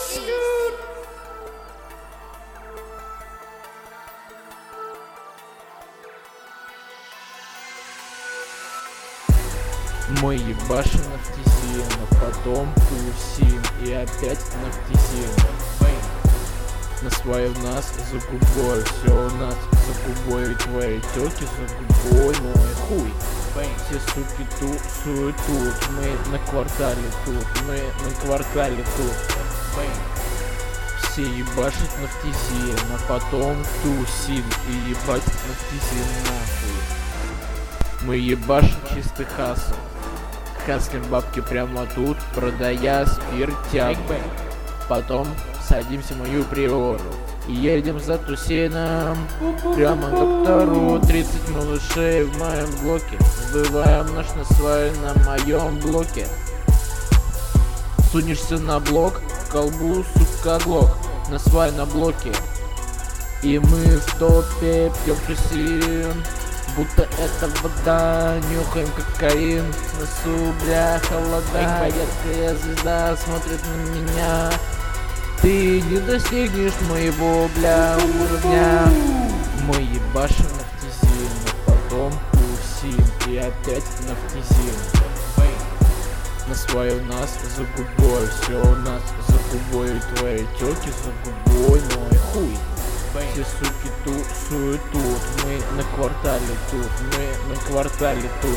Мы ебашим нафтизин, а потом тусим и опять нафтизин. Насвай в нас за губой, все у нас за губой, твои тёлки за губой, мой хуй. Все суки тусуют тут, мы на квартале тут, мы на квартале тут. Все ебашат нафтизин, а потом тусим и ебать нафтизин нахуй. Мы ебашим чистый хасл, хаслим бабки прямо тут, продая спиртяк. Потом садимся в мою приору и едем за тусином прямо к доктору. 30 малышей в моем блоке, сбываем наш насвай на моем блоке. Сунешься на блок, колбу, сука, глок, насвай на блоке. И мы в топе пьем тусим, будто это вода, нюхаем кокаин. В носу, бля, холода, яркая звезда смотрит на меня. Ты не достигнешь моего, бля, уровня. Мы ебашим нафтизин, а потом тусим и опять нафтизин. Насвай у нас за губой, все у нас за губой, твои тёлки за губой, мой хуй. Все суки тусуют тут, мы на квартале тут, мы на квартале тут.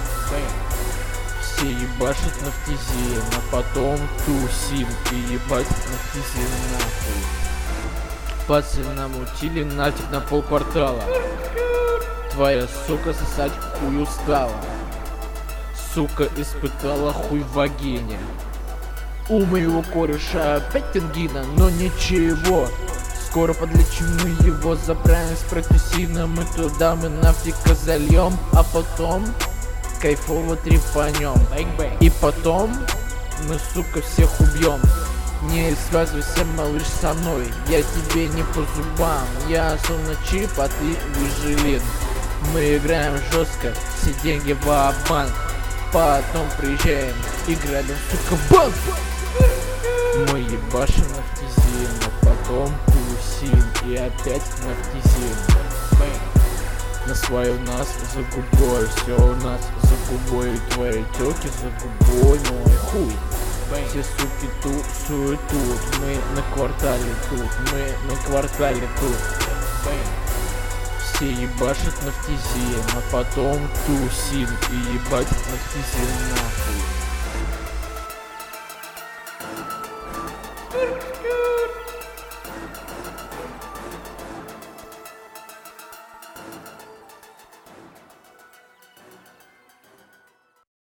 Все ебашат нафтизин, а потом тусим и ебать нафтизин нахуй. Пацаны намутили нафиг на полквартала. Твоя сука сосать хуй устала. Сука испытала хуй в вагине. У моего кореша опять ангина, но ничего. Скоро подлечим мы его, заправим с протусином. Мы туда, мы нафтика зальем, а потом кайфово трепанем. И потом мы, сука, всех убьем. Не связывайся, малыш, со мной, я тебе не по зубам. Я солнечип, а ты выжилин. Мы играем жестко, все деньги в банк. Потом приезжаем и грабим, сука, банк. Мы ебашим нафтизин, а потом тусим и опять нафтизин. Насвай у нас за губой, все у нас за губой, твои тёлки за губой, мой хуй. Все суки тусуют тут, мы на квартале тут, мы на квартале тут. Все ебашат нафтизин, а потом тусим и ебать нафтизин нахуй.